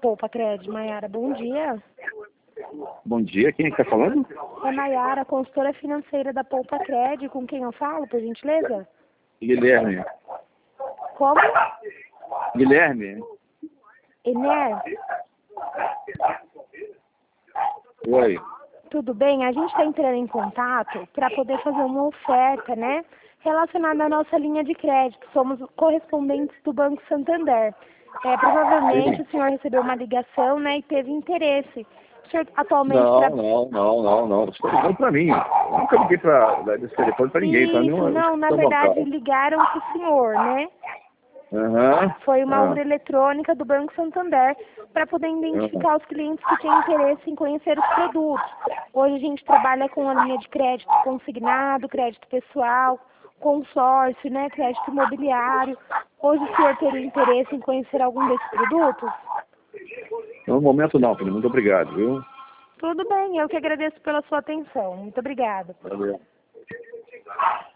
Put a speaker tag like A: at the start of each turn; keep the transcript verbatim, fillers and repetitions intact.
A: Poupa Crédito, Maiara. Bom dia.
B: Bom dia, quem está falando?
A: É Maiara, consultora financeira da Poupa Crédito. Com quem eu falo, por gentileza?
B: Guilherme.
A: Como?
B: Guilherme?
A: Ener?
B: Oi.
A: Tudo bem? A gente está entrando em contato para poder fazer uma oferta, né? Relacionada à nossa linha de crédito. Somos correspondentes do Banco Santander. É, provavelmente
B: Sim.
A: o senhor recebeu uma ligação, né, e teve interesse. O senhor atualmente...
B: Não,
A: tra-
B: não, não, não, não. Você está ligando para mim. Eu nunca liguei para esse telefone para ninguém. Para
A: Isso,
B: nenhuma
A: não, na
B: instituição
A: verdade
B: bancária.
A: ligaram para o senhor, né?
B: Aham.
A: Foi uma
B: Ah,
A: urna eletrônica do Banco Santander para poder
B: aham.
A: identificar os clientes que têm interesse em conhecer os produtos. Hoje a gente trabalha com a linha de crédito consignado, crédito pessoal, consórcio, né, crédito imobiliário. Hoje o senhor teria interesse em conhecer algum desses produtos?
B: No momento não, filho. Muito obrigado, viu?
A: Tudo bem, eu que agradeço pela sua atenção. Muito obrigada.
B: Valeu.